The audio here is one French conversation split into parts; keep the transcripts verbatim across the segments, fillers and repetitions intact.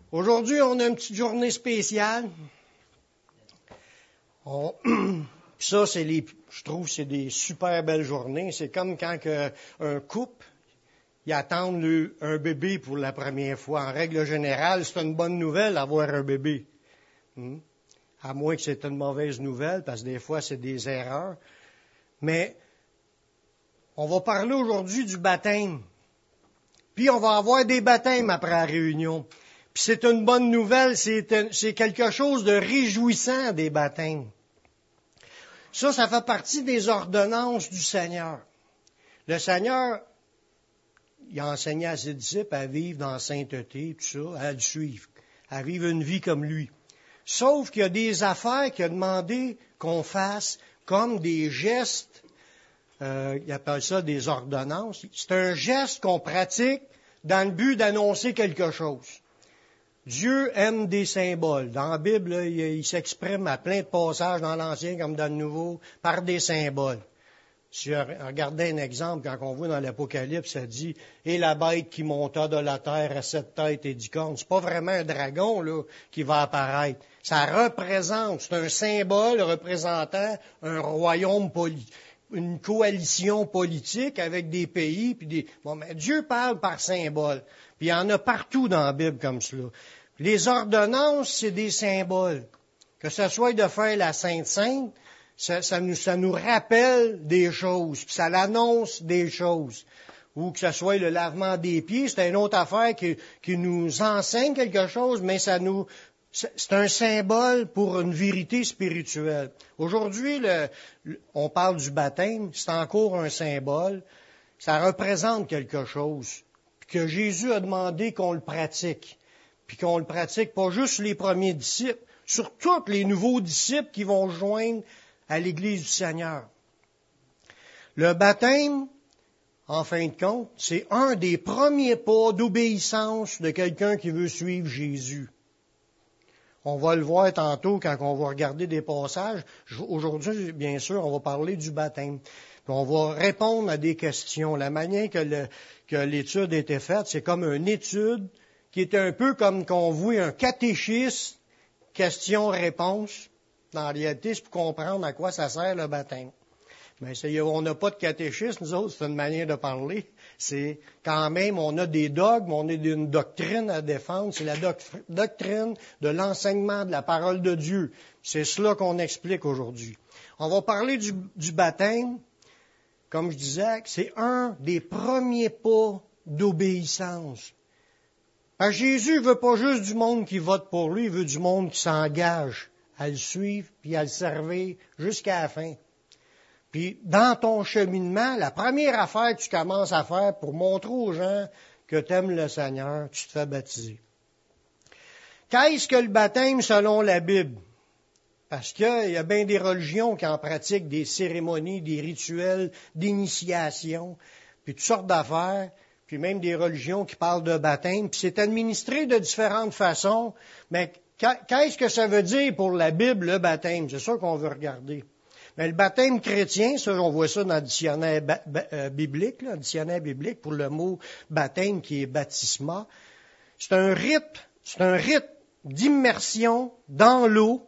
Aujourd'hui, on a une petite journée spéciale. On... ça, c'est les, je trouve, c'est des super belles journées. C'est comme quand que, un couple, ils attendent le, un bébé pour la première fois. En règle générale, c'est une bonne nouvelle d'avoir un bébé. Hmm? À moins que c'est une mauvaise nouvelle, parce que des fois, c'est des erreurs. Mais on va parler aujourd'hui du baptême. Puis on va avoir des baptêmes après la réunion. Puis c'est une bonne nouvelle, c'est, un, c'est quelque chose de réjouissant des baptêmes. Ça, ça fait partie des ordonnances du Seigneur. Le Seigneur, il a enseigné à ses disciples à vivre dans la sainteté, tout ça, à le suivre, à vivre une vie comme lui. Sauf qu'il y a des affaires qu'il a demandé qu'on fasse, comme des gestes, euh, il appelle ça des ordonnances. C'est un geste qu'on pratique dans le but d'annoncer quelque chose. Dieu aime des symboles. Dans la Bible, là, il, il s'exprime à plein de passages dans l'Ancien comme dans le Nouveau par des symboles. Si on regardait un exemple, quand on voit dans l'Apocalypse, ça dit « Et la bête qui monta de la terre à sept têtes et dix cornes ». C'est pas vraiment un dragon là qui va apparaître. Ça représente, c'est un symbole représentant un royaume politique, une coalition politique avec des pays. Puis des... Bon, mais Dieu parle par symbole. Puis il y en a partout dans la Bible comme cela. Les ordonnances, c'est des symboles. Que ce soit de faire la Sainte Sainte, ça, ça, nous, ça nous rappelle des choses, puis ça l'annonce des choses. Ou que ce soit le lavement des pieds, c'est une autre affaire qui, qui nous enseigne quelque chose, mais ça nous, c'est un symbole pour une vérité spirituelle. Aujourd'hui, le, on parle du baptême, c'est encore un symbole. Ça représente quelque chose, puis que Jésus a demandé qu'on le pratique. Puis qu'on le pratique pas juste sur les premiers disciples, sur tous les nouveaux disciples qui vont joindre à l'Église du Seigneur. Le baptême, en fin de compte, c'est un des premiers pas d'obéissance de quelqu'un qui veut suivre Jésus. On va le voir tantôt quand on va regarder des passages. Aujourd'hui, bien sûr, on va parler du baptême. Puis on va répondre à des questions. La manière que, le, que l'étude a été faite, c'est comme une étude qui est un peu comme qu'on voit un catéchisme, question-réponse. Dans la réalité, c'est pour comprendre à quoi ça sert le baptême. Mais c'est, on n'a pas de catéchisme, nous autres, c'est une manière de parler. C'est quand même, on a des dogmes, on a une doctrine à défendre. C'est la doc- doctrine de l'enseignement de la parole de Dieu. C'est cela qu'on explique aujourd'hui. On va parler du, du baptême. Comme je disais, c'est un des premiers pas d'obéissance. Parce que Jésus ne veut pas juste du monde qui vote pour lui, il veut du monde qui s'engage à le suivre puis à le servir jusqu'à la fin. Puis, dans ton cheminement, la première affaire que tu commences à faire pour montrer aux gens que tu aimes le Seigneur, tu te fais baptiser. Qu'est-ce que le baptême selon la Bible? Parce qu'il y a bien des religions qui en pratiquent des cérémonies, des rituels d'initiation, puis toutes sortes d'affaires, puis même des religions qui parlent de baptême, puis c'est administré de différentes façons. Mais qu'est-ce que ça veut dire pour la Bible, le baptême? C'est ça qu'on veut regarder. Mais le baptême chrétien, ça, on voit ça dans le dictionnaire ba- ba- euh, biblique, là, le dictionnaire biblique pour le mot baptême qui est baptisma. C'est un rite, c'est un rite d'immersion dans l'eau.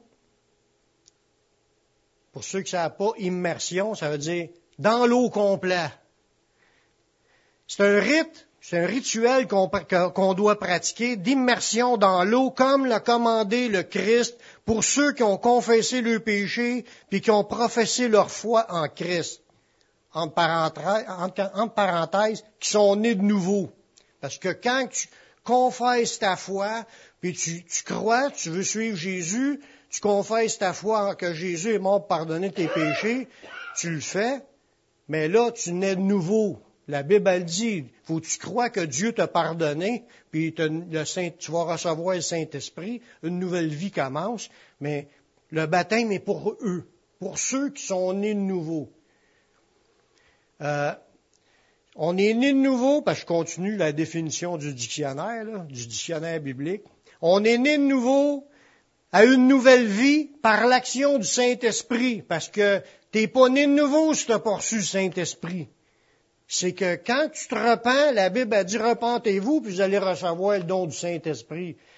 Pour ceux qui ne savent pas, immersion, ça veut dire dans l'eau complète. C'est un rite, c'est un rituel qu'on, qu'on doit pratiquer d'immersion dans l'eau, comme l'a commandé le Christ pour ceux qui ont confessé leurs péchés puis qui ont professé leur foi en Christ. Entre parenthèses, entre parenthèses, qui sont nés de nouveau. Parce que quand tu confesses ta foi, puis tu, tu crois, tu veux suivre Jésus, tu confesses ta foi que Jésus est mort pour pardonner tes péchés, tu le fais, mais là, tu nais de nouveau. La Bible, elle dit, faut que tu crois que Dieu t'a pardonné, puis le Saint, tu vas recevoir le Saint-Esprit, une nouvelle vie commence, mais le baptême est pour eux, pour ceux qui sont nés de nouveau. Euh, on est nés de nouveau, parce que je continue la définition du dictionnaire, là, du dictionnaire biblique. On est nés de nouveau à une nouvelle vie par l'action du Saint-Esprit, parce que t'es pas né de nouveau si t'as pas reçu le Saint-Esprit. C'est que quand tu te repens, la Bible a dit repentez-vous, puis vous allez recevoir le don du Saint-Esprit.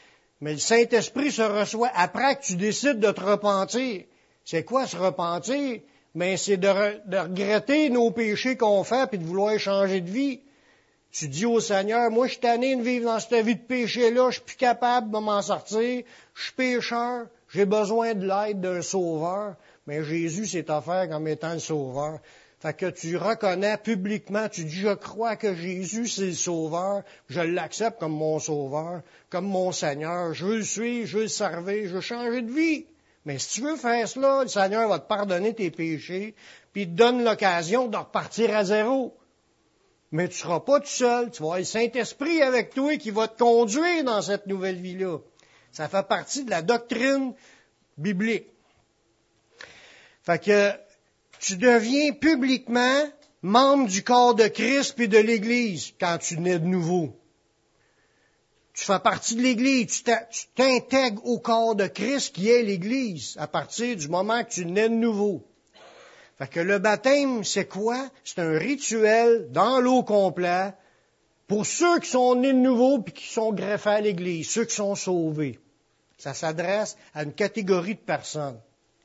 Mais le Saint-Esprit se reçoit après que tu décides de te repentir. C'est quoi se repentir? Mais c'est de, re, de regretter nos péchés qu'on fait puis de vouloir changer de vie. Tu dis au Seigneur, moi je suis tanné de vivre dans cette vie de péché-là, je suis plus capable de m'en sortir, je suis pécheur, j'ai besoin de l'aide d'un sauveur. Mais Jésus s'est offert comme étant le sauveur. Fait que tu reconnais publiquement, tu dis, je crois que Jésus, c'est le sauveur, je l'accepte comme mon sauveur, comme mon Seigneur, je veux le suivre, je veux le servir, je veux changer de vie. Mais si tu veux faire cela, le Seigneur va te pardonner tes péchés, puis il te donne l'occasion de repartir à zéro. Mais tu ne seras pas tout seul, tu vas avoir le Saint-Esprit avec toi qui va te conduire dans cette nouvelle vie-là. Ça fait partie de la doctrine biblique. Fait que tu deviens publiquement membre du corps de Christ puis de l'Église quand tu nais de nouveau. Tu fais partie de l'Église, tu t'intègres au corps de Christ qui est l'Église à partir du moment que tu nais de nouveau. Fait que le baptême, c'est quoi? C'est un rituel dans l'eau complète pour ceux qui sont nés de nouveau puis qui sont greffés à l'Église, ceux qui sont sauvés. Ça s'adresse à une catégorie de personnes.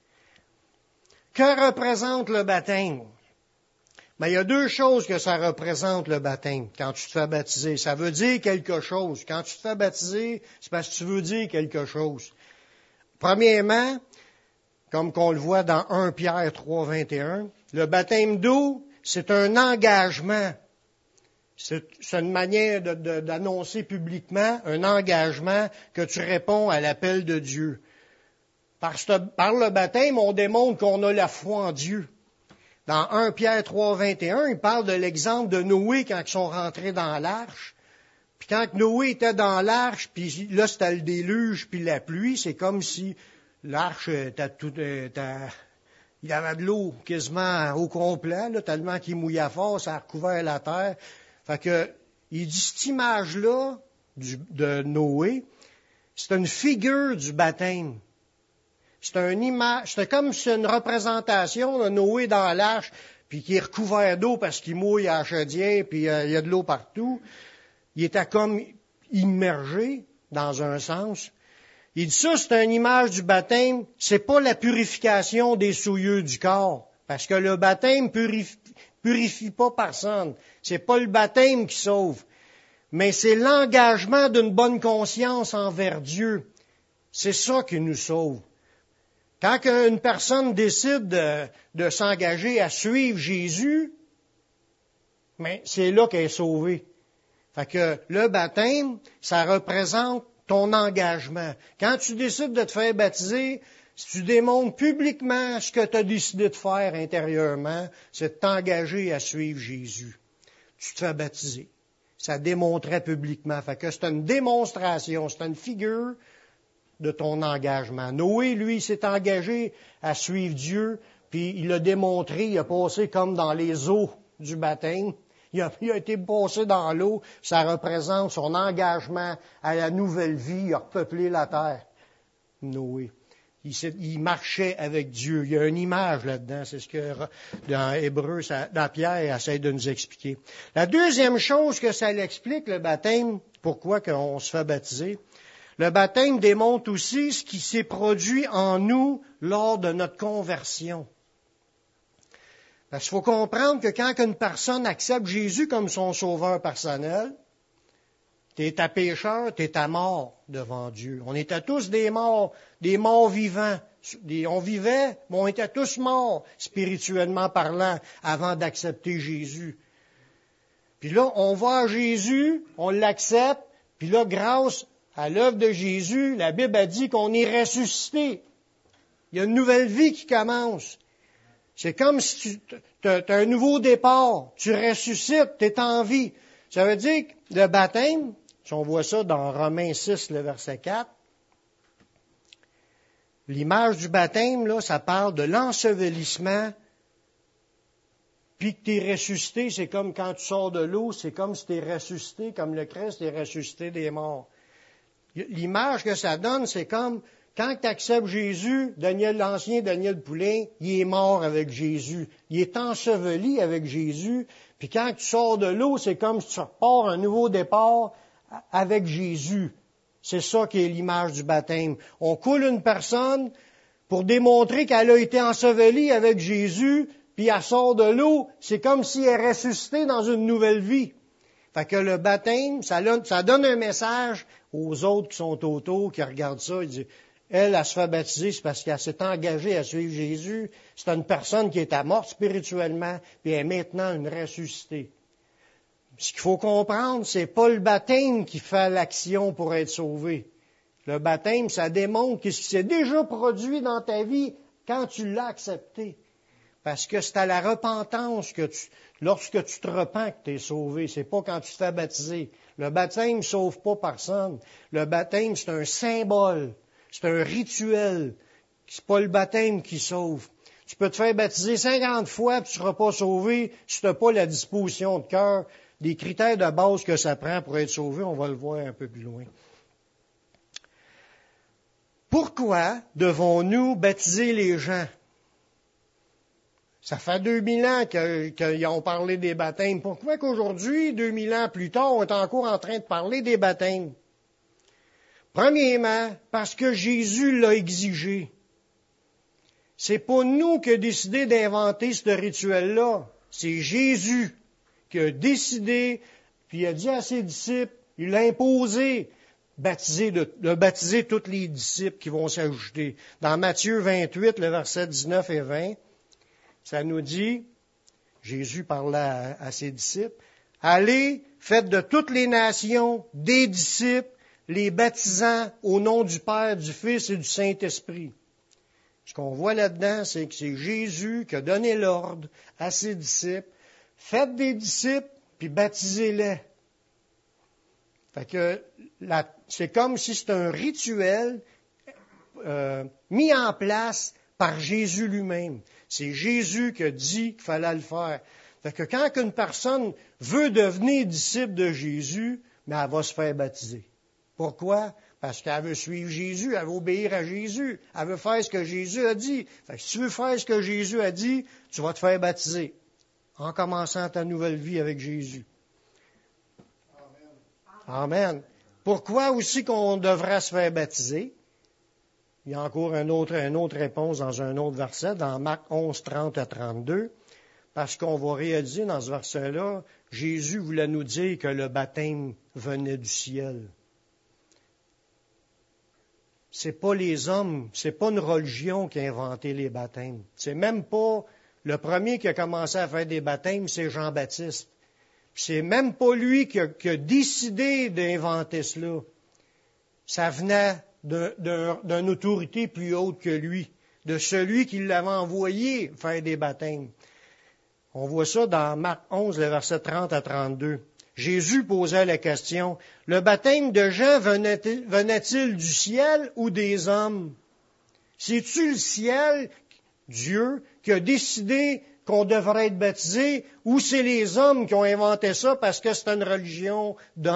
Que représente le baptême? Ben, il y a deux choses que ça représente, le baptême, quand tu te fais baptiser. Ça veut dire quelque chose. Quand tu te fais baptiser, c'est parce que tu veux dire quelque chose. Premièrement, comme qu'on le voit dans premier Pierre trois, vingt et un, le baptême d'eau, c'est un engagement. C'est, c'est une manière de, de, d'annoncer publiquement un engagement que tu réponds à l'appel de Dieu. Par, ce, par le baptême, on démontre qu'on a la foi en Dieu. Dans premier Pierre trois, vingt et un, il parle de l'exemple de Noé quand ils sont rentrés dans l'arche. Puis quand Noé était dans l'arche, puis là c'était le déluge, puis la pluie, c'est comme si l'arche était tout, était, il y avait de l'eau quasiment au complet, là, tellement qu'il mouillait fort, ça a recouvert la terre. Fait que, il dit cette image-là du, de Noé, c'est une figure du baptême. C'est une image, c'est comme si c'est une représentation de Noé dans l'arche, puis qui est recouvert d'eau parce qu'il mouille à la chaudière, puis euh, il y a de l'eau partout. Il était comme immergé, dans un sens. Il dit ça, c'est une image du baptême, c'est pas la purification des souillures du corps, parce que le baptême purifie, purifie pas personne. C'est pas le baptême qui sauve, mais c'est l'engagement d'une bonne conscience envers Dieu. C'est ça qui nous sauve. Quand une personne décide de, de s'engager à suivre Jésus, mais c'est là qu'elle est sauvée. Fait que le baptême, ça représente ton engagement. Quand tu décides de te faire baptiser, si tu démontres publiquement ce que tu as décidé de faire intérieurement, c'est de t'engager à suivre Jésus. Tu te fais baptiser. Ça démontrait publiquement. Fait que c'est une démonstration, c'est une figure de ton engagement. Noé, lui, s'est engagé à suivre Dieu, puis il l'a démontré, il a passé comme dans les eaux du baptême. Il a, il a été passé dans l'eau, ça représente son engagement à la nouvelle vie, il a repeuplé la terre. Noé. Il, il marchait avec Dieu. Il y a une image là-dedans, c'est ce que dans Hébreu, ça, dans Pierre essaie de nous expliquer. La deuxième chose que ça l'explique, le baptême, pourquoi qu'on se fait baptiser, le baptême démontre aussi ce qui s'est produit en nous lors de notre conversion. Parce qu'il faut comprendre que quand une personne accepte Jésus comme son sauveur personnel, t'es à pécheur, t'es à mort devant Dieu. On était tous des morts, des morts vivants. On vivait, mais on était tous morts, spirituellement parlant, avant d'accepter Jésus. Puis là, on va à Jésus, on l'accepte, puis là, grâce à l'œuvre de Jésus, la Bible a dit qu'on est ressuscité. Il y a une nouvelle vie qui commence. C'est comme si tu as un nouveau départ. Tu ressuscites, tu es en vie. Ça veut dire que le baptême, si on voit ça dans Romains six, le verset quatre, l'image du baptême, là, ça parle de l'ensevelissement, puis que tu es ressuscité, c'est comme quand tu sors de l'eau, c'est comme si tu es ressuscité, comme le Christ est ressuscité des morts. L'image que ça donne, c'est comme quand tu acceptes Jésus, Daniel l'Ancien, Daniel Poulain, il est mort avec Jésus. Il est enseveli avec Jésus. Puis quand tu sors de l'eau, c'est comme si tu repars un nouveau départ avec Jésus. C'est ça qui est l'image du baptême. On coule une personne pour démontrer qu'elle a été ensevelie avec Jésus, puis elle sort de l'eau. C'est comme si elle est ressuscitée dans une nouvelle vie. Fait que le baptême, ça, ça donne un message aux autres qui sont autour, qui regardent ça. Ils disent, elle, elle se fait baptiser, c'est parce qu'elle s'est engagée à suivre Jésus. C'est une personne qui est morte spirituellement, puis elle est maintenant une ressuscitée. Ce qu'il faut comprendre, c'est pas le baptême qui fait l'action pour être sauvé. Le baptême, ça démontre ce qui s'est déjà produit dans ta vie quand tu l'as accepté. Parce que c'est à la repentance que tu, lorsque tu te repens que tu es sauvé. C'est pas quand tu te fais baptiser. Le baptême ne sauve pas personne. Le baptême, c'est un symbole. C'est un rituel. C'est pas le baptême qui sauve. Tu peux te faire baptiser cinquante fois et tu ne seras pas sauvé si tu n'as pas la disposition de cœur, des critères de base que ça prend pour être sauvé. On va le voir un peu plus loin. Pourquoi devons-nous baptiser les gens? Ça fait deux mille ans qu'ils ont parlé des baptêmes. Pourquoi qu'aujourd'hui, deux mille ans plus tard, on est encore en train de parler des baptêmes? Premièrement, parce que Jésus l'a exigé. C'est pas nous qui avons décidé d'inventer ce rituel-là. C'est Jésus qui a décidé, puis il a dit à ses disciples, il l'a imposé, baptiser de, de baptiser tous les disciples qui vont s'ajouter. Dans Matthieu vingt-huit, le verset dix-neuf et vingt, ça nous dit, Jésus parlait à, à ses disciples, « Allez, faites de toutes les nations des disciples, les baptisant au nom du Père, du Fils et du Saint-Esprit. » Ce qu'on voit là-dedans, c'est que c'est Jésus qui a donné l'ordre à ses disciples, « Faites des disciples, puis baptisez-les. » Fait que la, c'est comme si c'était un rituel euh, mis en place par Jésus lui-même. C'est Jésus qui a dit qu'il fallait le faire. Fait que quand une personne veut devenir disciple de Jésus, mais elle va se faire baptiser. Pourquoi? Parce qu'elle veut suivre Jésus, elle veut obéir à Jésus, elle veut faire ce que Jésus a dit. Fait que si tu veux faire ce que Jésus a dit, tu vas te faire baptiser en commençant ta nouvelle vie avec Jésus. Amen. Amen. Pourquoi aussi qu'on devrait se faire baptiser? Il y a encore un autre, une autre réponse dans un autre verset, dans Marc onze, trente à trente-deux, parce qu'on va réaliser dans ce verset-là, Jésus voulait nous dire que le baptême venait du ciel. C'est pas les hommes, c'est pas une religion qui a inventé les baptêmes. C'est même pas le premier qui a commencé à faire des baptêmes, c'est Jean-Baptiste. C'est même pas lui qui a, qui a décidé d'inventer cela. Ça venait de, de, d'une autorité plus haute que lui, de celui qui l'avait envoyé faire des baptêmes. On voit ça dans Marc onze, le verset trente à trente-deux. Jésus posait la question, « Le baptême de Jean venait-il, venait-il du ciel ou des hommes? C'est-tu le ciel, Dieu, qui a décidé qu'on devrait être baptisé, ou c'est les hommes qui ont inventé ça parce que c'est une religion d'hommes? »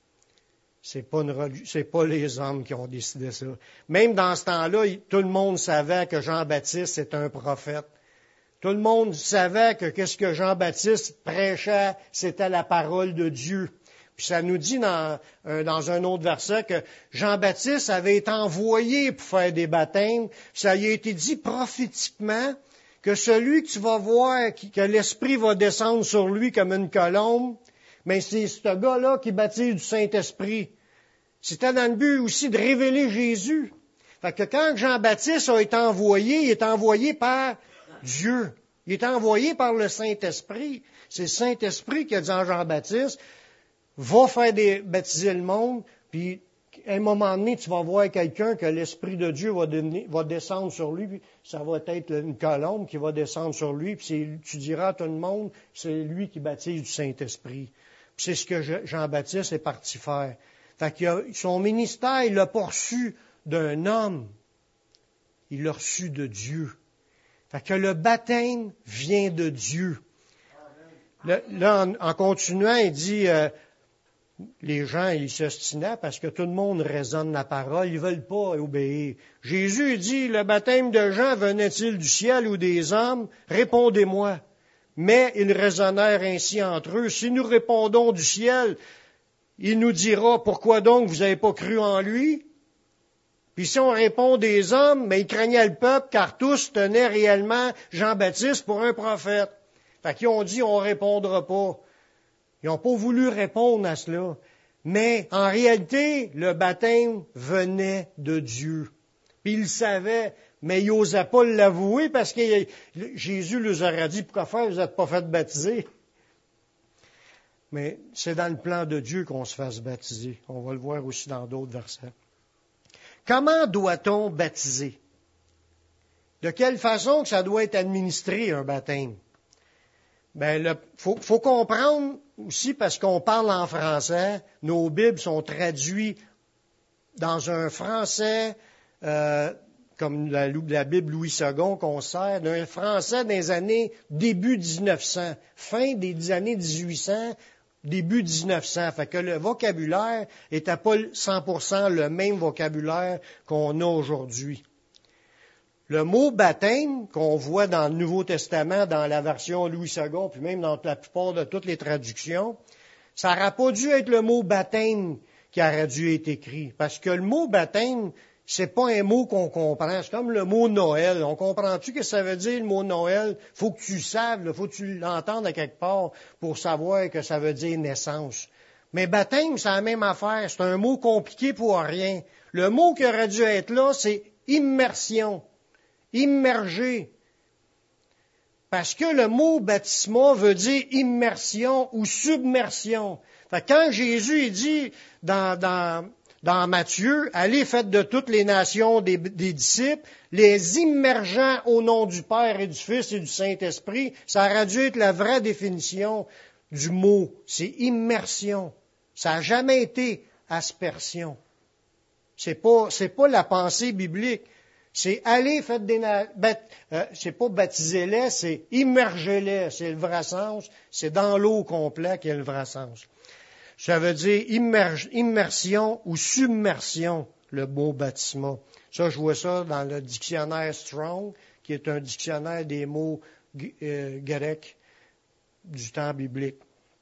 C'est pas, une, c'est pas les hommes qui ont décidé ça. Même dans ce temps-là, tout le monde savait que Jean-Baptiste est un prophète. Tout le monde savait que qu'est-ce que Jean-Baptiste prêchait, c'était la parole de Dieu. Puis ça nous dit dans, euh, dans un autre verset que Jean-Baptiste avait été envoyé pour faire des baptêmes. Ça y a été dit prophétiquement que celui que tu vas voir, que l'Esprit va descendre sur lui comme une colombe, mais c'est ce gars-là qui baptise du Saint-Esprit. C'était dans le but aussi de révéler Jésus. Fait que quand Jean-Baptiste a été envoyé, il est envoyé par Dieu. Il est envoyé par le Saint-Esprit. C'est le Saint-Esprit qui a dit à Jean-Baptiste, va faire des, baptiser le monde, puis à un moment donné, tu vas voir quelqu'un que l'Esprit de Dieu va, devenir, va descendre sur lui, puis ça va être une colombe qui va descendre sur lui, puis c'est, tu diras à tout le monde, c'est lui qui baptise du Saint-Esprit. Puis c'est ce que Jean-Baptiste est parti faire. Fait qu'il a, son ministère, il l'a pas reçu d'un homme, il l'a reçu de Dieu. Fait que le baptême vient de Dieu. Là, là en, en continuant, il dit, euh, les gens, ils s'ostinaient parce que tout le monde raisonne la parole, ils veulent pas obéir. Jésus dit, le baptême de Jean venait-il du ciel ou des hommes? Répondez-moi. Mais ils raisonnèrent ainsi entre eux. Si nous répondons du ciel, il nous dira, pourquoi donc vous n'avez pas cru en lui? Puis si on répond des hommes, mais ils craignaient le peuple, car tous tenaient réellement Jean-Baptiste pour un prophète. Fait qu'ils ont dit, on ne répondra pas. Ils n'ont pas voulu répondre à cela. Mais en réalité, le baptême venait de Dieu. Puis ils le savaient, mais ils n'osaient pas l'avouer parce que Jésus leur aurait dit, pourquoi faire, vous n'êtes pas fait baptiser? Mais c'est dans le plan de Dieu qu'on se fasse baptiser. On va le voir aussi dans d'autres versets. Comment doit-on baptiser? De quelle façon que ça doit être administré, un baptême? Ben, il faut, faut comprendre aussi, parce qu'on parle en français, nos Bibles sont traduites dans un français, euh, comme la, la Bible Louis second qu'on sert, d'un français des années début dix-neuf cents, fin des années dix-huit cents, début dix-neuf cents. Fait que le vocabulaire n'était pas cent pour cent le même vocabulaire qu'on a aujourd'hui. Le mot baptême qu'on voit dans le Nouveau Testament, dans la version Louis second, puis même dans la plupart de toutes les traductions, ça n'aurait pas dû être le mot baptême qui aurait dû être écrit. Parce que le mot baptême, c'est pas un mot qu'on comprend. C'est comme le mot Noël. On comprend-tu ce que ça veut dire, le mot Noël? Faut que tu le saves, faut que tu l'entendes à quelque part pour savoir que ça veut dire naissance. Mais baptême, c'est la même affaire. C'est un mot compliqué pour rien. Le mot qui aurait dû être là, c'est immersion. Immerger. Parce que le mot baptisma veut dire immersion ou submersion. Fait que quand Jésus il dit dans, dans, dans Matthieu, allez faites de toutes les nations des, des disciples, les immergeant au nom du Père et du Fils et du Saint-Esprit, ça aurait dû être la vraie définition du mot. C'est immersion. Ça n'a jamais été aspersion. C'est pas, c'est pas la pensée biblique. C'est aller, faites des... Bat, euh, c'est pas baptisez-les, c'est immergez-les. C'est le vrai sens. C'est dans l'eau complet qu'il y a le vrai sens. Ça veut dire immerge, immersion ou submersion, le mot baptisma. Ça, je vois ça dans le dictionnaire Strong, qui est un dictionnaire des mots euh, grecs du temps biblique.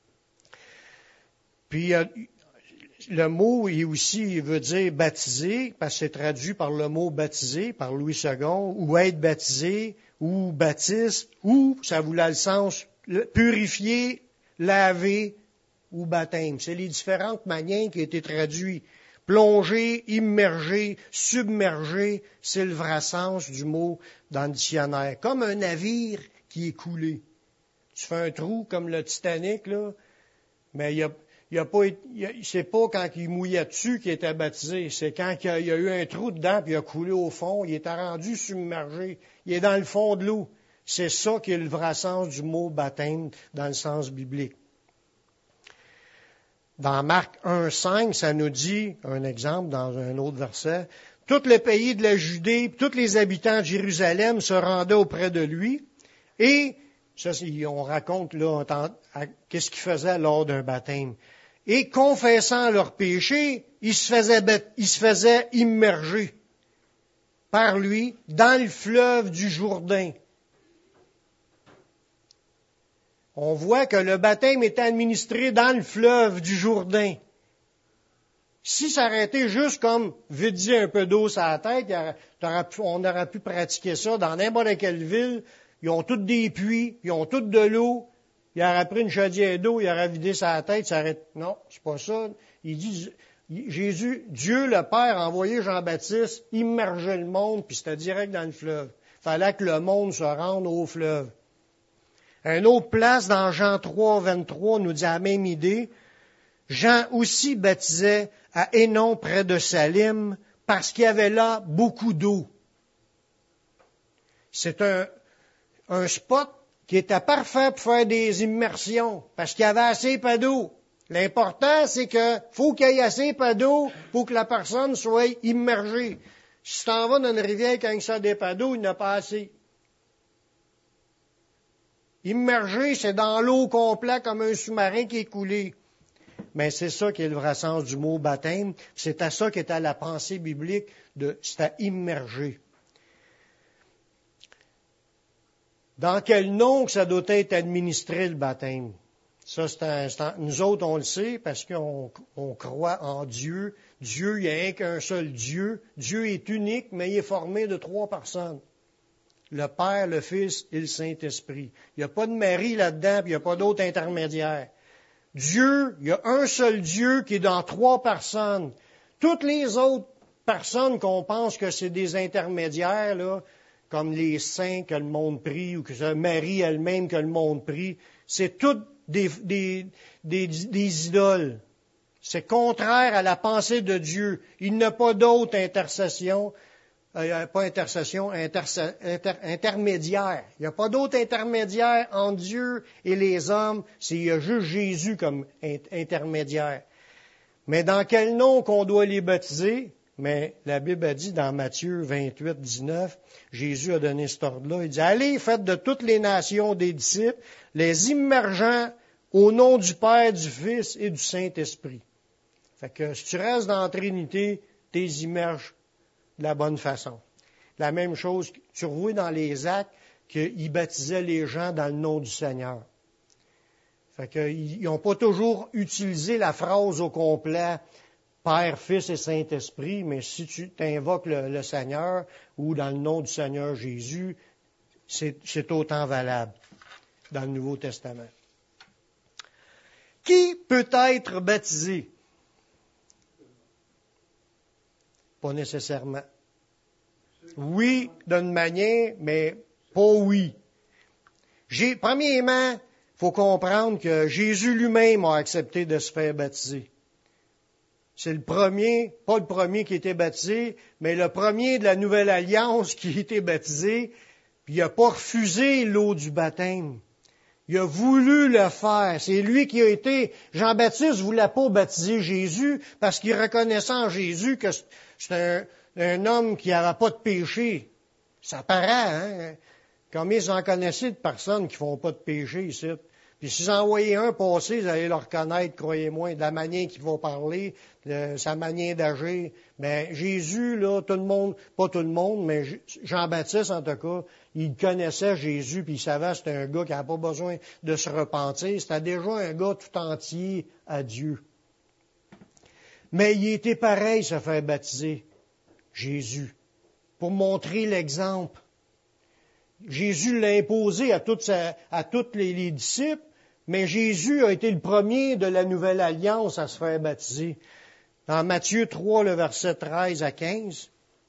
Puis, euh, le mot, il aussi, il veut dire baptiser, parce que c'est traduit par le mot baptiser, par Louis second, ou être baptisé, ou baptiste, ou, ça voulait le sens, purifier, laver, ou baptême. C'est les différentes manières qui ont été traduites. Plonger, immerger, submerger, c'est le vrai sens du mot dans le dictionnaire. Comme un navire qui est coulé. Tu fais un trou comme le Titanic, là, mais il y a Il a pas, il, c'est pas quand il mouillait dessus qu'il était baptisé, c'est quand il y a, il y a eu un trou dedans puis il a coulé au fond, il était rendu submergé, il est dans le fond de l'eau. C'est ça qui est le vrai sens du mot baptême dans le sens biblique. Dans Marc un cinq, ça nous dit, un exemple dans un autre verset, tout le pays de la Judée, tous les habitants de Jérusalem se rendaient auprès de lui et, ça, on raconte là, qu'est-ce qu'ils faisaient lors d'un baptême. Et confessant leurs péchés, ils se faisaient, ils se faisaient immerger par lui dans le fleuve du Jourdain. On voit que le baptême est administré dans le fleuve du Jourdain. Si ça aurait été juste comme vider un peu d'eau sur la tête, on aurait pu pratiquer ça dans n'importe quelle ville. Ils ont tous des puits, ils ont toutes de l'eau. Il aurait pris une chaudière d'eau, il aurait vidé sa tête, ça aurait... Non, c'est pas ça. Il dit, Jésus, Dieu le Père a envoyé Jean-Baptiste immerger le monde, puis c'était direct dans le fleuve. Il fallait que le monde se rende au fleuve. Une autre place dans Jean trois, vingt-trois nous dit la même idée. Jean aussi baptisait à Hénon près de Salim parce qu'il y avait là beaucoup d'eau. C'est un, un spot qui était parfait pour faire des immersions, parce qu'il y avait assez pas d'eau. L'important, c'est que faut qu'il y ait assez pas d'eau pour que la personne soit immergée. Si tu t'en vas dans une rivière quand il y a des pas d'eau, il n'y en a pas assez. Immergé, c'est dans l'eau complète comme un sous-marin qui est coulé. Mais c'est ça qui est le vrai sens du mot baptême. C'est à ça qu'était la pensée biblique de c'était immergé. Dans quel nom que ça doit être administré, le baptême? Ça, c'est un, c'est un, nous autres, on le sait parce qu'on on croit en Dieu. Dieu, il n'y a qu'un seul Dieu. Dieu est unique, mais il est formé de trois personnes. Le Père, le Fils et le Saint-Esprit. Il n'y a pas de Marie là-dedans, puis il n'y a pas d'autre intermédiaire. Dieu, il y a un seul Dieu qui est dans trois personnes. Toutes les autres personnes qu'on pense que c'est des intermédiaires, là, comme les saints que le monde prie, ou que c'est Marie elle-même que le monde prie, c'est toutes des, des, des, des idoles. C'est contraire à la pensée de Dieu. Il n'y a pas d'autre intercession, euh, pas intercession, interse, inter, intermédiaire. Il n'y a pas d'autre intermédiaire entre Dieu et les hommes. C'est, il y a juste Jésus comme intermédiaire. Mais dans quel nom qu'on doit les baptiser? Mais la Bible a dit dans Matthieu vingt-huit, dix-neuf, Jésus a donné cet ordre-là. Il dit, allez, faites de toutes les nations des disciples, les immergeant au nom du Père, du Fils et du Saint-Esprit. Fait que si tu restes dans la Trinité, t'es immerges de la bonne façon. La même chose, tu revois dans les Actes qu'ils baptisaient les gens dans le nom du Seigneur. Fait qu'ils n'ont pas toujours utilisé la phrase au complet, Père, Fils et Saint-Esprit, mais si tu t'invoques le, le Seigneur ou dans le nom du Seigneur Jésus, c'est, c'est autant valable dans le Nouveau Testament. Qui peut être baptisé? Pas nécessairement. Oui, d'une manière, mais pas oui. J'ai, premièrement, il faut comprendre que Jésus lui-même a accepté de se faire baptiser. C'est le premier, pas le premier qui a été baptisé, mais le premier de la Nouvelle Alliance qui a été baptisé, puis il n'a pas refusé l'eau du baptême. Il a voulu le faire. C'est lui qui a été... Jean-Baptiste ne voulait pas baptiser Jésus parce qu'il reconnaissait en Jésus que c'est un, un homme qui n'avait pas de péché. Ça paraît, hein? Combien vous en connaissez de personnes qui ne font pas de péché ici? Puis si vous en voyez un passer, vous allez le reconnaître, croyez-moi, de la manière qu'il va parler, de sa manière d'agir. Ben Jésus, là, tout le monde, pas tout le monde, mais Jean-Baptiste, en tout cas, il connaissait Jésus, puis il savait que c'était un gars qui n'avait pas besoin de se repentir. C'était déjà un gars tout entier à Dieu. Mais il était pareil, se faire baptiser, Jésus, pour montrer l'exemple. Jésus l'a imposé à, toute sa, à tous les, les disciples, mais Jésus a été le premier de la Nouvelle Alliance à se faire baptiser. Dans Matthieu trois, le verset treize à quinze,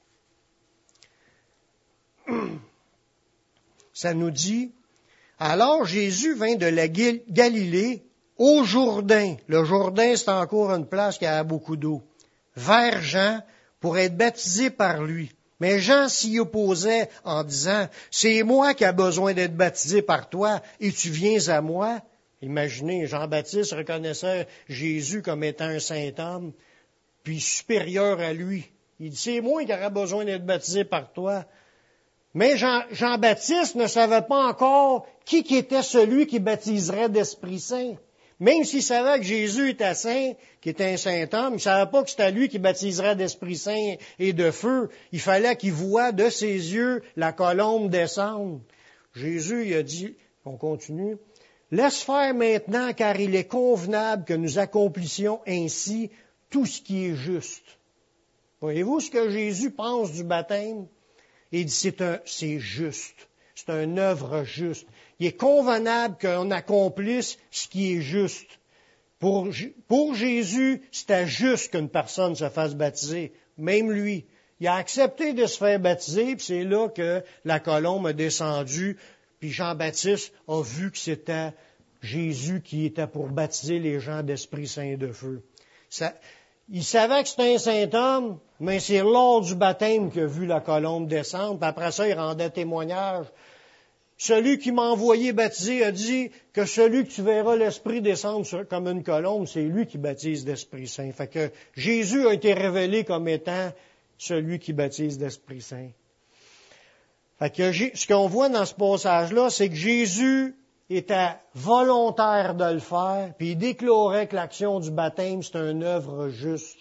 ça nous dit, « Alors Jésus vint de la Galilée au Jourdain. » Le Jourdain, c'est encore une place qui a beaucoup d'eau. « Vers Jean, pour être baptisé par lui. » Mais Jean s'y opposait en disant, « C'est moi qui ai besoin d'être baptisé par toi, et tu viens à moi. » Imaginez, Jean-Baptiste reconnaissait Jésus comme étant un saint homme, puis supérieur à lui. Il dit, « C'est moi qui aurais besoin d'être baptisé par toi. » Mais Jean, Jean-Baptiste ne savait pas encore qui, qui était celui qui baptiserait d'Esprit Saint. Même s'il savait que Jésus était saint, qui était un saint homme, il ne savait pas que c'était lui qui baptiserait d'Esprit Saint et de feu. Il fallait qu'il voie de ses yeux la colombe descendre. Jésus, il a dit, on continue, « Laisse faire maintenant, car il est convenable que nous accomplissions ainsi tout ce qui est juste. » Voyez-vous ce que Jésus pense du baptême? Il dit, c'est un, c'est juste. C'est une œuvre juste. Il est convenable qu'on accomplisse ce qui est juste. Pour, pour Jésus, c'était juste qu'une personne se fasse baptiser. Même lui. Il a accepté de se faire baptiser, puis c'est là que la colombe a descendu, puis Jean-Baptiste a vu que c'était Jésus qui était pour baptiser les gens d'Esprit Saint et de feu. Ça, il savait que c'était un saint homme, mais c'est lors du baptême qu'il a vu la colombe descendre, puis après ça, il rendait témoignage. Celui qui m'a envoyé baptiser a dit que celui que tu verras l'Esprit descendre sur, comme une colombe, c'est lui qui baptise d'Esprit Saint. Fait que Jésus a été révélé comme étant celui qui baptise d'Esprit Saint. Fait que ce qu'on voit dans ce passage-là, c'est que Jésus était volontaire de le faire, puis il déclarait que l'action du baptême, c'est une œuvre juste.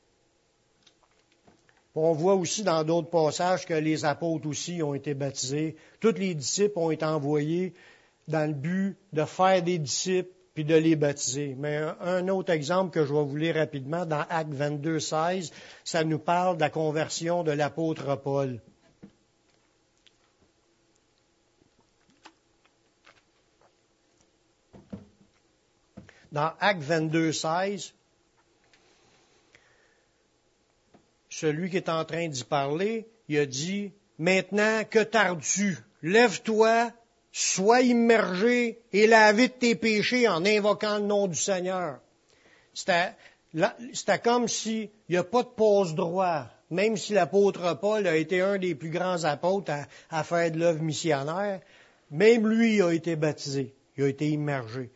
On voit aussi dans d'autres passages que les apôtres aussi ont été baptisés. Tous les disciples ont été envoyés dans le but de faire des disciples puis de les baptiser. Mais un, un autre exemple que je vais vous lire rapidement, dans Actes vingt-deux, seize, ça nous parle de la conversion de l'apôtre Paul. Dans Actes vingt-deux, seize, celui qui est en train d'y parler, il a dit, « Maintenant, que tardes-tu? Lève-toi, sois immergé et lavé de tes péchés en invoquant le nom du Seigneur. » C'était, c'était comme s'il n'y a pas de passe-droit, même si l'apôtre Paul a été un des plus grands apôtres à, à faire de l'œuvre missionnaire, même lui a été baptisé, il a été immergé.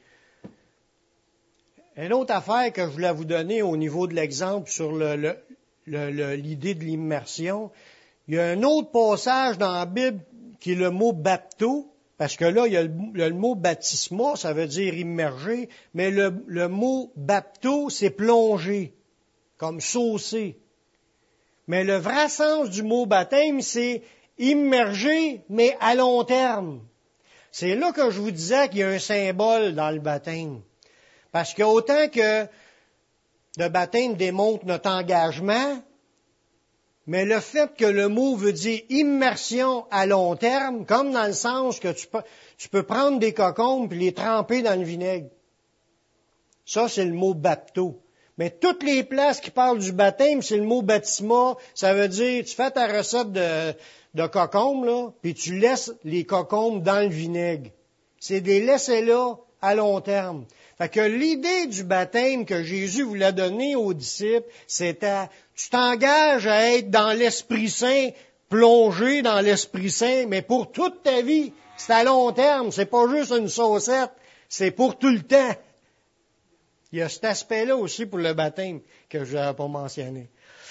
Une autre affaire que je voulais vous donner au niveau de l'exemple sur le, le, le, le, l'idée de l'immersion, il y a un autre passage dans la Bible qui est le mot bapto, parce que là, il y a le, le, le mot baptisma, ça veut dire immerger, mais le, le mot bapto, c'est plonger, comme saucer. Mais le vrai sens du mot baptême, c'est immerger, mais à long terme. C'est là que je vous disais qu'il y a un symbole dans le baptême. Parce qu'autant que le baptême démontre notre engagement, mais le fait que le mot veut dire immersion à long terme, comme dans le sens que tu peux, tu peux prendre des cocombes et les tremper dans le vinaigre. Ça, c'est le mot bapto. Mais toutes les places qui parlent du baptême, c'est le mot baptisma. Ça veut dire, tu fais ta recette de, de cocombes, là, puis tu laisses les cocombes dans le vinaigre. C'est des laisser là à long terme. Fait que l'idée du baptême que Jésus voulait donner aux disciples, c'était, tu t'engages à être dans l'Esprit Saint, plongé dans l'Esprit Saint, mais pour toute ta vie. C'est à long terme, c'est pas juste une saucette, c'est pour tout le temps. Il y a cet aspect-là aussi pour le baptême que je n'avais pas mentionné.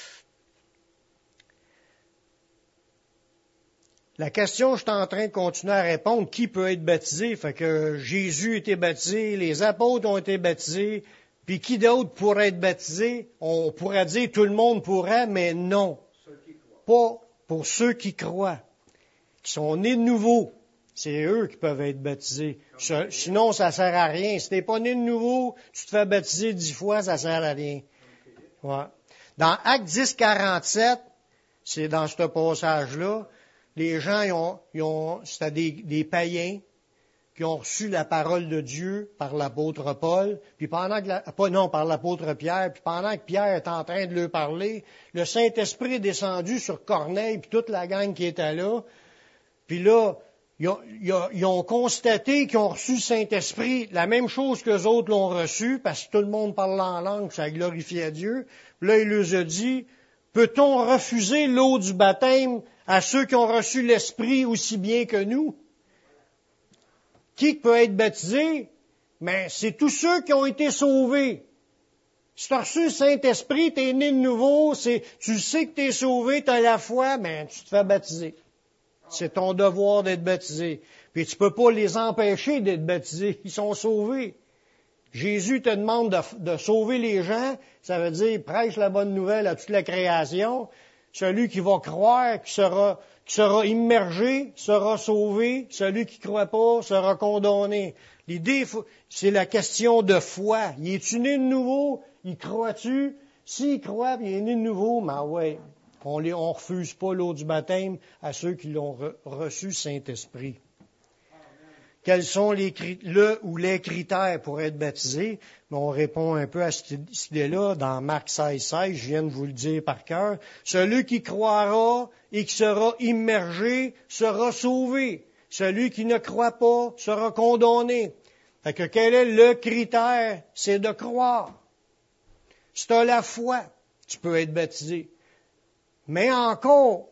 La question, je suis en train de continuer à répondre, qui peut être baptisé? Fait que Jésus a été baptisé, les apôtres ont été baptisés, puis qui d'autre pourrait être baptisé? On pourrait dire tout le monde pourrait, mais non. Pas pour ceux qui croient, qui sont nés de nouveau. C'est eux qui peuvent être baptisés. Sinon, ça sert à rien. Si t'es pas né de nouveau, tu te fais baptiser dix fois, ça sert à rien. Ouais. Dans Actes dix, quarante-sept, c'est dans ce passage-là, les gens, ils ont, ils ont, c'était des, des païens qui ont reçu la parole de Dieu par l'apôtre Paul, puis pendant que la, pas non, par l'apôtre Pierre, puis pendant que Pierre est en train de leur parler, le Saint-Esprit est descendu sur Corneille, puis toute la gang qui était là, puis là, ils ont, ils ont constaté qu'ils ont reçu le Saint-Esprit, la même chose que les autres l'ont reçu, parce que tout le monde parlait en langue, ça glorifiait Dieu. Puis là, il leur a dit, peut-on refuser l'eau du baptême à ceux qui ont reçu l'Esprit aussi bien que nous? Qui peut être baptisé? Mais c'est tous ceux qui ont été sauvés. Si tu as reçu le Saint-Esprit, tu es né de nouveau, c'est, tu sais que tu es sauvé, tu as la foi, mais tu te fais baptiser. C'est ton devoir d'être baptisé. Puis tu peux pas les empêcher d'être baptisés. Ils sont sauvés. Jésus te demande de, de sauver les gens. Ça veut dire, prêche la bonne nouvelle à toute la création. Celui qui va croire, qui sera, qui sera immergé, sera sauvé. Celui qui ne croit pas sera condamné. L'idée, c'est la question de foi. Il est-tu né de nouveau? Il croit-tu? S'il croit, il est né de nouveau, mais ouais. On ne refuse pas l'eau du baptême à ceux qui l'ont re, reçu Saint-Esprit. Quels sont les, le ou les critères pour être baptisé? On répond un peu à cette idée-là dans Marc seize, seize, je viens de vous le dire par cœur. Celui qui croira et qui sera immergé sera sauvé. Celui qui ne croit pas sera condamné. Fait que quel est le critère? C'est de croire. Si tu as la foi, tu peux être baptisé. Mais encore,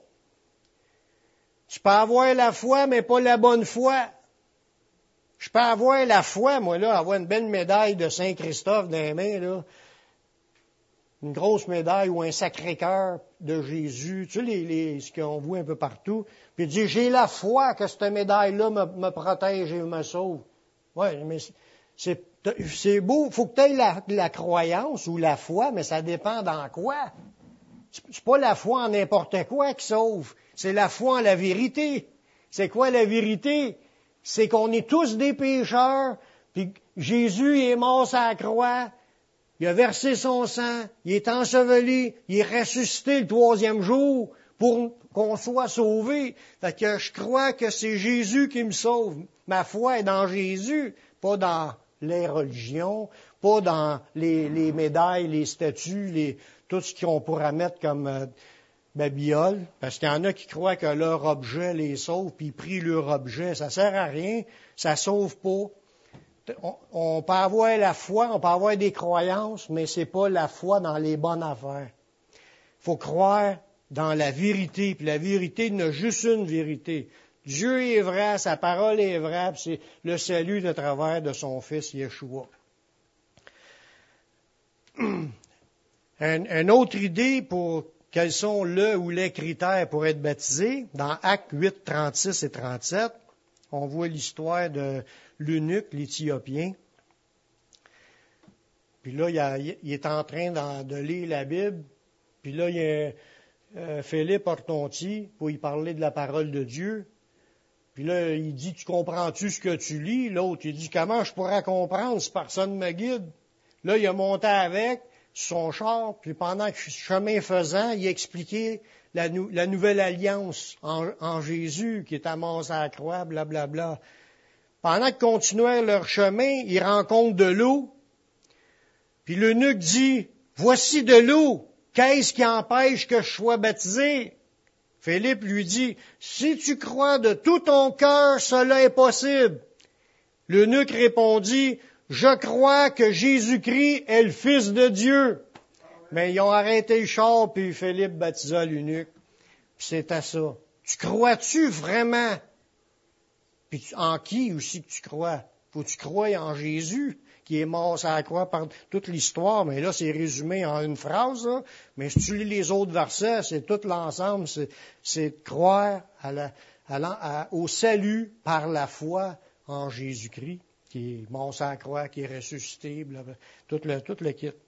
tu peux avoir la foi, mais pas la bonne foi. Je peux avoir la foi, moi, là, avoir une belle médaille de Saint-Christophe dans les mains, là. Une grosse médaille ou un Sacré-Cœur de Jésus, tu sais, les, les, ce qu'on voit un peu partout. Puis dire, j'ai la foi que cette médaille-là me, me protège et me sauve. Oui, mais c'est, c'est beau. Faut que tu aies la, la croyance ou la foi, mais ça dépend dans quoi. C'est pas la foi en n'importe quoi qui sauve. C'est la foi en la vérité. C'est quoi la vérité? C'est qu'on est tous des pécheurs, puis Jésus est mort sur la croix, il a versé son sang, il est enseveli, il est ressuscité le troisième jour pour qu'on soit sauvé. Fait que je crois que c'est Jésus qui me sauve. Ma foi est dans Jésus, pas dans les religions, pas dans les, les médailles, les statues, les, tout ce qu'on pourra mettre comme euh, babiole. Parce qu'il y en a qui croient que leur objet les sauve, puis ils prient leur objet. Ça sert à rien, ça sauve pas. On, on peut avoir la foi, on peut avoir des croyances, mais c'est pas la foi dans les bonnes affaires. Il faut croire dans la vérité, puis la vérité n'a juste une vérité. Dieu est vrai, sa parole est vraie, puis c'est le salut de travers de son Fils Yeshua. Un, une autre idée pour quels sont le ou les critères pour être baptisé, dans Actes huit, trente-six et trente-sept, on voit l'histoire de l'eunuque, l'Éthiopien. Puis là, il, a, il est en train de lire la Bible. Puis là, il y a euh, Philippe Hortonti pour y parler de la parole de Dieu. Puis là, il dit, tu comprends-tu ce que tu lis? L'autre, il dit, comment je pourrais comprendre si personne ne me guide? Là, il a monté avec son char, puis pendant que chemin faisant, il a expliqué la, nou- la nouvelle alliance en, en Jésus qui est à mort à la croix, blablabla. Bla, bla. Pendant qu'ils continuaient leur chemin, ils rencontrent de l'eau. Puis l'eunuque dit, voici de l'eau, qu'est-ce qui empêche que je sois baptisé? Philippe lui dit, si tu crois de tout ton cœur, cela est possible. L'eunuque répondit, je crois que Jésus-Christ est le Fils de Dieu. Mais ils ont arrêté le char, puis Philippe baptisa l'eunuque. Puis c'était ça. Tu crois-tu vraiment? Puis en qui aussi que tu crois? Faut que tu crois en Jésus, qui est mort sur la croix par toute l'histoire. Mais là, c'est résumé en une phrase, là. Mais si tu lis les autres versets, c'est tout l'ensemble. C'est, c'est de croire à la, à la, à, au salut par la foi en Jésus-Christ, qui est mort sur la croix, qui est ressuscité, blablabla, tout le, tout le kit.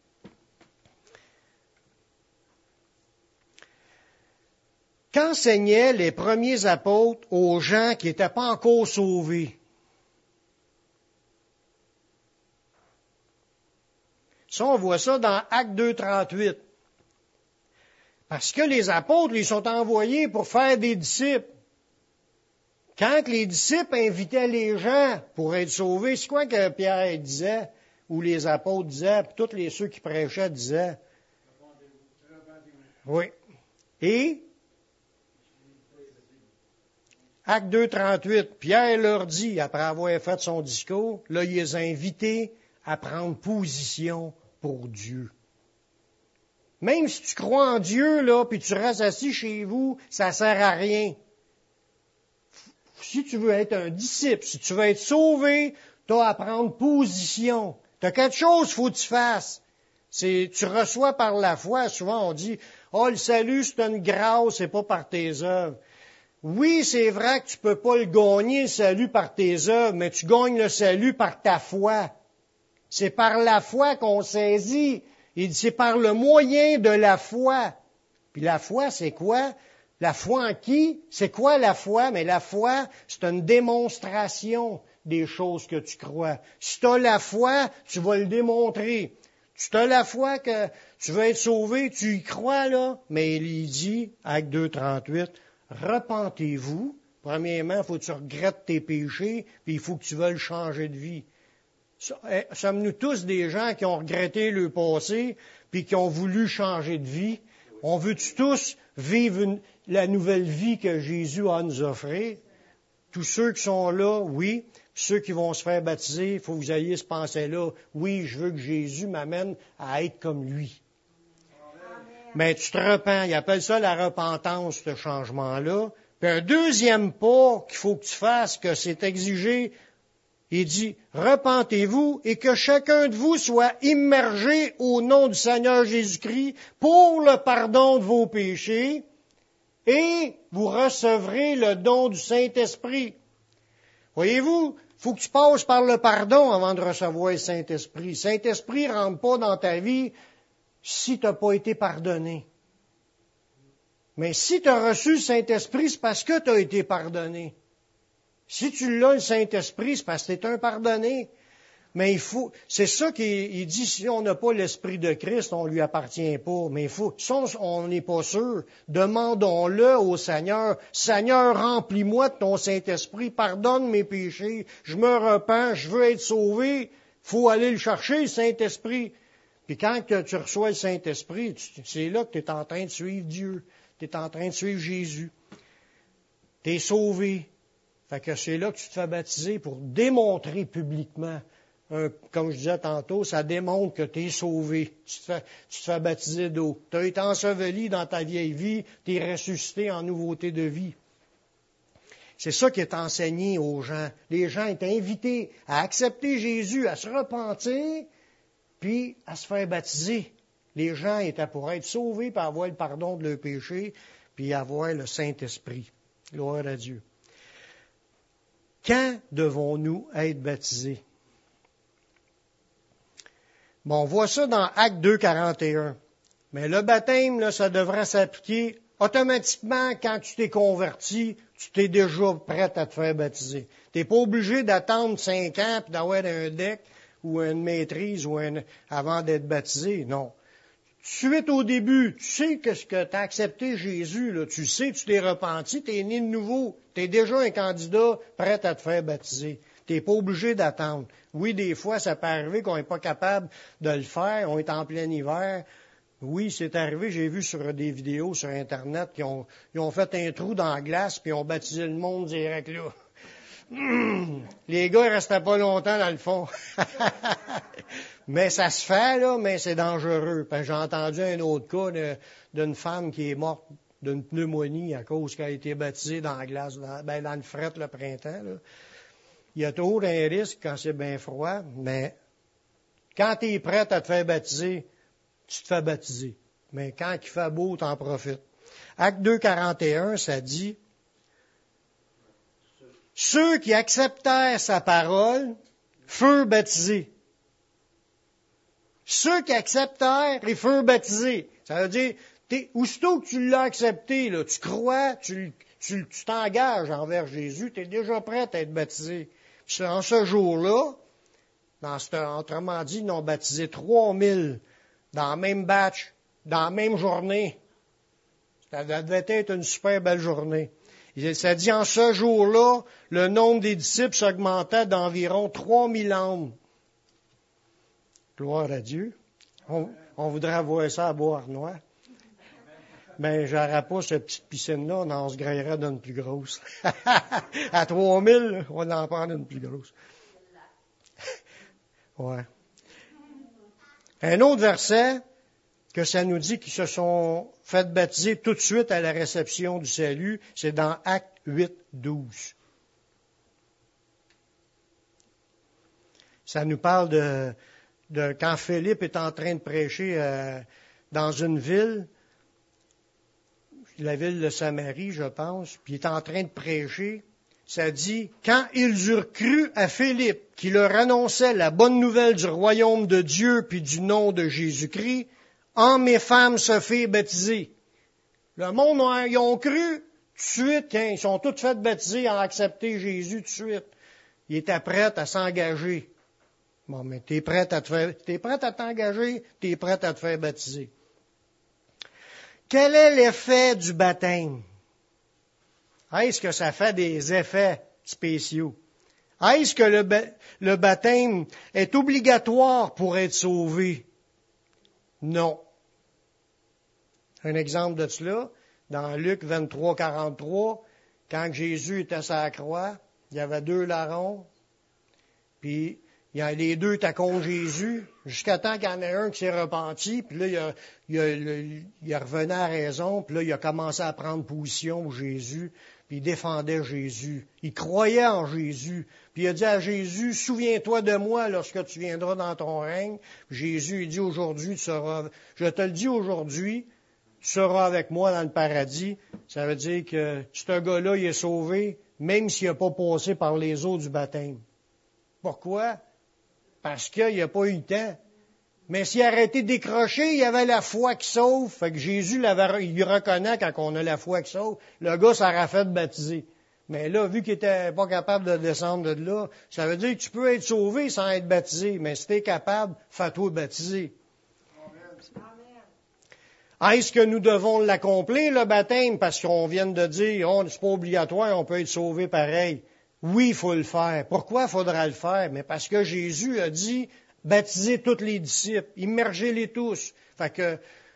Qu'enseignaient les premiers apôtres aux gens qui n'étaient pas encore sauvés? Ça, on voit ça dans Actes deux, trente-huit. Parce que les apôtres, ils sont envoyés pour faire des disciples. Quand les disciples invitaient les gens pour être sauvés, c'est quoi que Pierre disait, ou les apôtres disaient, puis tous les ceux qui prêchaient disaient? Oui. Et Actes deux, trente-huit, Pierre leur dit, après avoir fait son discours, là, il les a invités à prendre position pour Dieu. Même si tu crois en Dieu, là, puis tu restes assis chez vous, ça sert à rien. Si tu veux être un disciple, si tu veux être sauvé, tu as à prendre position. Tu as quelque chose qu'il faut que tu fasses. C'est, tu reçois par la foi. Souvent, on dit, « Oh, le salut, c'est une grâce, c'est pas par tes œuvres. » Oui, c'est vrai que tu peux pas le gagner, le salut, par tes œuvres, mais tu gagnes le salut par ta foi. C'est par la foi qu'on saisit. Il dit, c'est par le moyen de la foi. Puis la foi, c'est quoi? La foi en qui? C'est quoi la foi? Mais la foi, c'est une démonstration des choses que tu crois. Si tu as la foi, tu vas le démontrer. Si tu as la foi que tu veux être sauvé, tu y crois, là. Mais il dit, Actes deux, trente-huit, repentez-vous. Premièrement, il faut que tu regrettes tes péchés, puis il faut que tu veuilles changer de vie. Sommes-nous tous des gens qui ont regretté le passé, puis qui ont voulu changer de vie? On veut-tu tous vivre une, la nouvelle vie que Jésus a à nous offrir? Tous ceux qui sont là, oui. Ceux qui vont se faire baptiser, il faut que vous ayez ce pensée-là. Oui, je veux que Jésus m'amène à être comme lui. Amen. Mais tu te repens. Il appelle ça la repentance, ce changement-là. Puis un deuxième pas qu'il faut que tu fasses, que c'est exigé, il dit, repentez-vous et que chacun de vous soit immergé au nom du Seigneur Jésus-Christ pour le pardon de vos péchés et vous recevrez le don du Saint-Esprit. Voyez-vous, il faut que tu passes par le pardon avant de recevoir le Saint-Esprit. Le Saint-Esprit ne rentre pas dans ta vie si tu n'as pas été pardonné. Mais si tu as reçu le Saint-Esprit, c'est parce que tu as été pardonné. Si tu l'as, le Saint-Esprit, c'est parce que tu es un pardonné. Mais il faut, c'est ça qu'il il dit, si on n'a pas l'Esprit de Christ, on lui appartient pas. Mais il faut, si on n'est pas sûr, demandons-le au Seigneur. Seigneur, remplis-moi de ton Saint-Esprit, pardonne mes péchés, je me repens, je veux être sauvé. Faut aller le chercher, le Saint-Esprit. Puis quand que tu reçois le Saint-Esprit, c'est là que tu es en train de suivre Dieu. Tu es en train de suivre Jésus. Tu es sauvé. Fait que c'est là que tu te fais baptiser pour démontrer publiquement. Un, comme je disais tantôt, ça démontre que tu es sauvé. Tu te, fais, tu te fais baptiser d'eau. Tu as été enseveli dans ta vieille vie, tu es ressuscité en nouveauté de vie. C'est ça qui est enseigné aux gens. Les gens étaient invités à accepter Jésus, à se repentir, puis à se faire baptiser. Les gens étaient pour être sauvés, pour avoir le pardon de leurs péchés, puis avoir le Saint-Esprit. Gloire à Dieu. Quand devons-nous être baptisés? Bon, on voit ça dans Actes deux, quarante et un. Mais le baptême, là, ça devrait s'appliquer automatiquement quand tu t'es converti, tu t'es déjà prêt à te faire baptiser. Tu n'es pas obligé d'attendre cinq ans puis d'avoir un deck ou une maîtrise ou un, avant d'être baptisé. Non. Suite au début, tu sais que ce que tu as accepté Jésus, là, tu sais, tu t'es repenti, tu es né de nouveau, tu es déjà un candidat prêt à te faire baptiser. Tu n'es pas obligé d'attendre. Oui, des fois, ça peut arriver qu'on n'est pas capable de le faire, on est en plein hiver. Oui, c'est arrivé, j'ai vu sur des vidéos sur Internet qui ont, ils ont fait un trou dans la glace puis ils ont baptisé le monde direct là. Mmh, les gars, ils restaient pas longtemps dans le fond. Mais ça se fait, là, mais c'est dangereux. Puis j'ai entendu un autre cas de, d'une femme qui est morte d'une pneumonie à cause qu'elle a été baptisée dans la glace, dans, ben, dans le fret le printemps, là. Il y a toujours un risque quand c'est bien froid, mais quand tu es prêt à te faire baptiser, tu te fais baptiser. Mais quand il fait beau, tu en profites. Acte deux, quarante et un, ça dit, « Ceux qui acceptèrent sa parole furent baptisés. » Ceux qui acceptèrent et furent baptisés. Ça veut dire, t'es, aussitôt que tu l'as accepté, là, tu crois, tu, tu, tu t'engages envers Jésus, tu es déjà prêt à être baptisé. Puis en ce jour-là, dans ce, autrement dit, ils ont baptisé trois mille dans le même batch, dans la même journée. Ça devait être une super belle journée. Ça dit, en ce jour-là, le nombre des disciples s'augmentait d'environ trois mille âmes. Gloire à Dieu. On, on voudrait avoir ça à Beauharnois. Ben, j'aurais pas cette petite piscine-là, on en se graillerait d'une plus grosse. À trois mille, on en prend une plus grosse. Ouais. Un autre verset que ça nous dit qu'ils se sont fait baptiser tout de suite à la réception du salut, c'est dans Actes huit, douze. Ça nous parle de, de quand Philippe est en train de prêcher euh, dans une ville, la ville de Samarie, je pense, puis il est en train de prêcher. Ça dit, quand ils eurent cru à Philippe, qui leur annonçait la bonne nouvelle du royaume de Dieu puis du nom de Jésus-Christ, hommes et femmes se firent baptiser. Le monde, ils ont cru tout de suite, hein, ils sont tous fait baptiser, ils ont accepté Jésus tout de suite. Ils étaient prêts à s'engager. Bon, mais t'es prêt à te faire, t'es prêt à t'engager, t'es prêt à te faire baptiser. Quel est l'effet du baptême? Est-ce que ça fait des effets spéciaux? Est-ce que le, ba- le baptême est obligatoire pour être sauvé? Non. Un exemple de cela, dans Luc vingt-trois, quarante-trois, quand Jésus était sur la croix, il y avait deux larrons, puis il y a les deux étaient contre Jésus, jusqu'à temps qu'il y en ait un qui s'est repenti, puis là, il a, il a, il a revenu à raison, puis là, il a commencé à prendre position pour Jésus, puis il défendait Jésus. Il croyait en Jésus. Puis il a dit à Jésus, souviens-toi de moi lorsque tu viendras dans ton règne. Puis Jésus, il dit aujourd'hui, tu seras, je te le dis aujourd'hui, tu seras avec moi dans le paradis. Ça veut dire que ce gars-là, il est sauvé, même s'il n'a pas passé par les eaux du baptême. Pourquoi? Parce qu'il n'a pas eu le temps. Mais s'il aurait été décroché, il y avait la foi qui sauve. Fait que Jésus l'avait, il reconnaît quand on a la foi qui sauve. Le gars s'aurait fait baptiser. Mais là, vu qu'il était pas capable de descendre de là, ça veut dire que tu peux être sauvé sans être baptisé. Mais si tu es capable, fais-toi baptiser. Amen. Est-ce que nous devons l'accomplir, le baptême, parce qu'on vient de dire, oh, c'est pas obligatoire, on peut être sauvé pareil. Oui, il faut le faire. Pourquoi faudra le faire? Mais parce que Jésus a dit, baptisez tous les disciples, immergez-les tous. Fait que,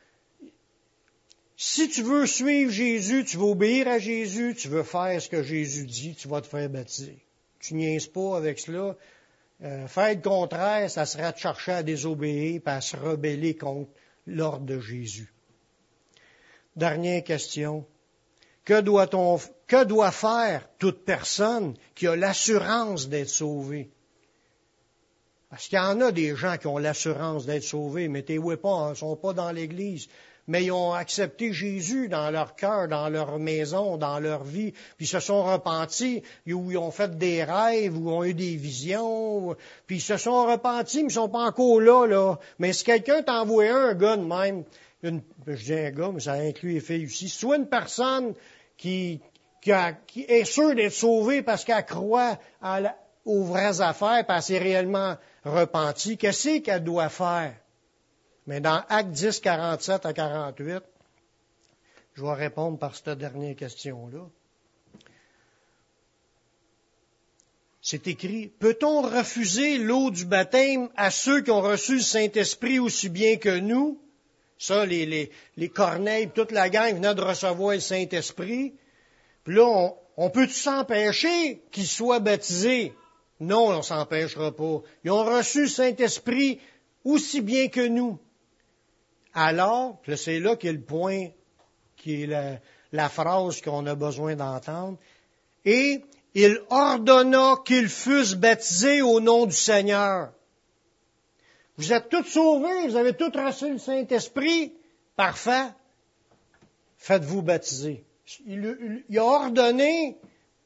si tu veux suivre Jésus, tu veux obéir à Jésus, tu veux faire ce que Jésus dit, tu vas te faire baptiser. Tu niaises pas avec cela. Euh, faire le contraire, ça sera de chercher à désobéir et à se rebeller contre l'ordre de Jésus. Dernière question. Que doit-on, que doit faire toute personne qui a l'assurance d'être sauvée? Parce qu'il y en a des gens qui ont l'assurance d'être sauvés, mais tes pas, ne sont pas dans l'Église. Mais ils ont accepté Jésus dans leur cœur, dans leur maison, dans leur vie, puis ils se sont repentis, ou ils ont fait des rêves, ou ont eu des visions, puis ils se sont repentis, mais ils sont pas encore là, là. Mais si quelqu'un t'envoie un, un gars de même, une, je dis un gars, mais ça inclut les filles aussi, si tu vois une personne qui, qui, a, qui est sûre d'être sauvée parce qu'elle croit à la, aux vraies affaires, puis elle s'est réellement repentie, qu'est-ce qu'elle doit faire? Mais dans Actes dix, quarante-sept à quarante-huit, je vais répondre par cette dernière question-là. C'est écrit, peut-on refuser l'eau du baptême à ceux qui ont reçu le Saint-Esprit aussi bien que nous? Ça, les, les, les Corneilles, toute la gang venait de recevoir le Saint-Esprit. Puis là, on, on peut-tu s'empêcher qu'ils soient baptisés? Non, on ne s'empêchera pas. Ils ont reçu le Saint-Esprit aussi bien que nous. Alors, c'est là qu'est le point, qui est la, la phrase qu'on a besoin d'entendre. Et il ordonna qu'ils fussent baptisés au nom du Seigneur. Vous êtes tous sauvés, vous avez tous reçu le Saint-Esprit. Parfait. Faites-vous baptiser. Il, il a ordonné,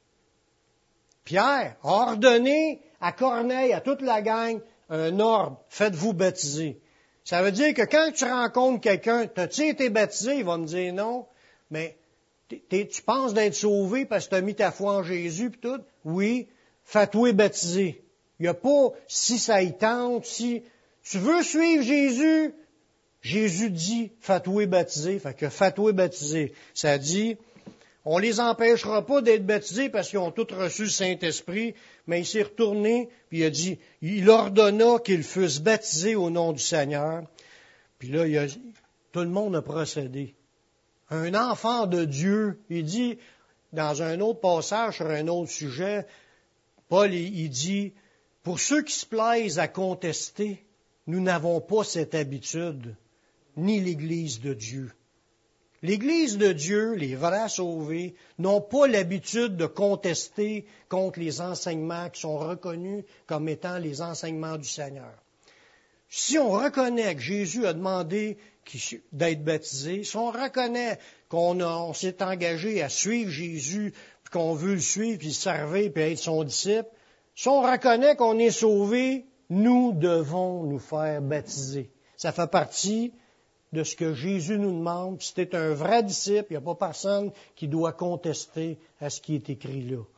Pierre a ordonné à Corneille, à toute la gang, un ordre. Faites-vous baptiser. Ça veut dire que quand tu rencontres quelqu'un, t'as-tu été baptisé? Il va me dire non. Mais t'es, tu penses d'être sauvé parce que tu as mis ta foi en Jésus pis tout? Oui. Fais-toi baptiser. Il n'y a pas si ça y tente, si tu veux suivre Jésus, Jésus dit fais-toi baptiser. Fait que fais-toi baptiser. Ça dit, on les empêchera pas d'être baptisés parce qu'ils ont tous reçu le Saint-Esprit, mais il s'est retourné, puis il a dit, il ordonna qu'ils fussent baptisés au nom du Seigneur. Puis là, il a, tout le monde a procédé. Un enfant de Dieu, il dit, dans un autre passage sur un autre sujet, Paul, il dit, pour ceux qui se plaisent à contester, nous n'avons pas cette habitude, ni l'Église de Dieu. L'Église de Dieu, les vrais sauvés, n'ont pas l'habitude de contester contre les enseignements qui sont reconnus comme étant les enseignements du Seigneur. Si on reconnaît que Jésus a demandé d'être baptisé, si on reconnaît qu'on a, on s'est engagé à suivre Jésus, puis qu'on veut le suivre, puis le servir, puis être son disciple, si on reconnaît qu'on est sauvé, nous devons nous faire baptiser. Ça fait partie de ce que Jésus nous demande. Si tu es un vrai disciple, il n'y a pas personne qui doit contester à ce qui est écrit là.